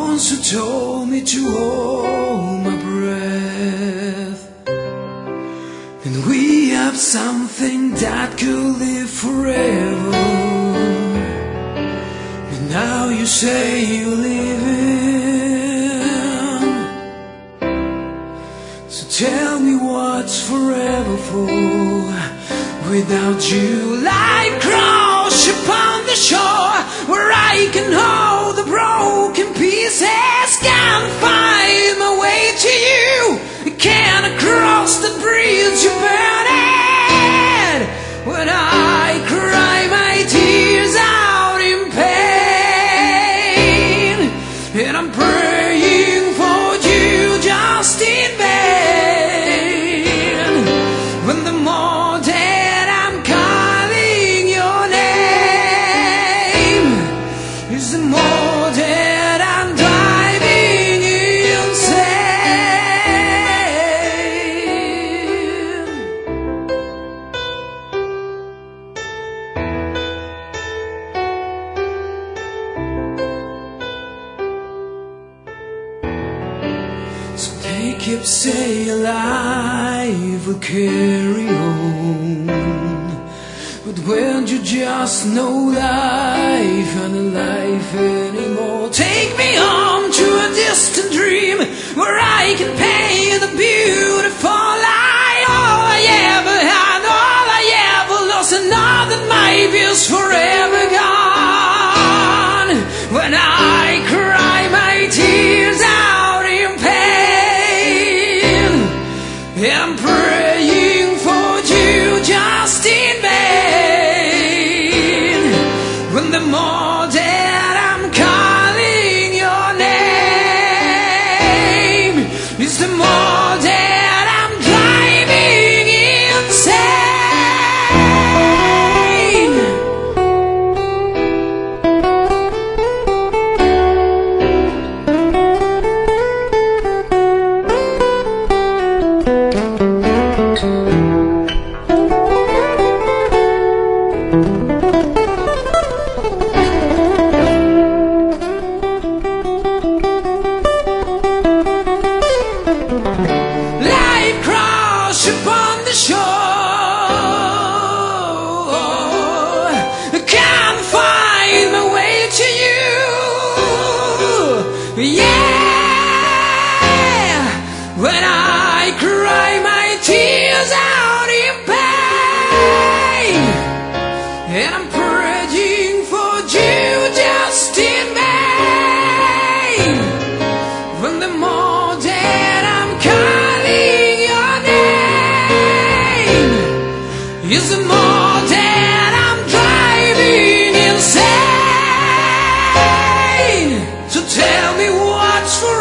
once you told me to hold my breath, and we have something that could live forever. But now you say you're leaving, so tell me what's forever for. Without you, life crash upon the shore, where I can hold the broken pieces. Can't find my way to you, can't cross the bridge you burned. When I cry my tears out in pain, and I'm praying for you just in vain. When the more that I'm calling your name, is the more that I'm driving insane. So they keep saying life will carry on, but when you just know life and life anymore. Take me home to a distant dream, where I can paint the beautiful lie. All I ever had, all I ever lost, and now that my view's forever gone. When I cry my tears out in pain, I'm praying for you just in vain. When the more that I'm calling your name, is the more that I'm driving insane. Life crash upon the shore, can't find my way to you. Yeah, when I cry my tears out in pain, and I'm praying for you just in vain. When the more that I'm calling your name, is the more that I'm driving insane. So tell me what's for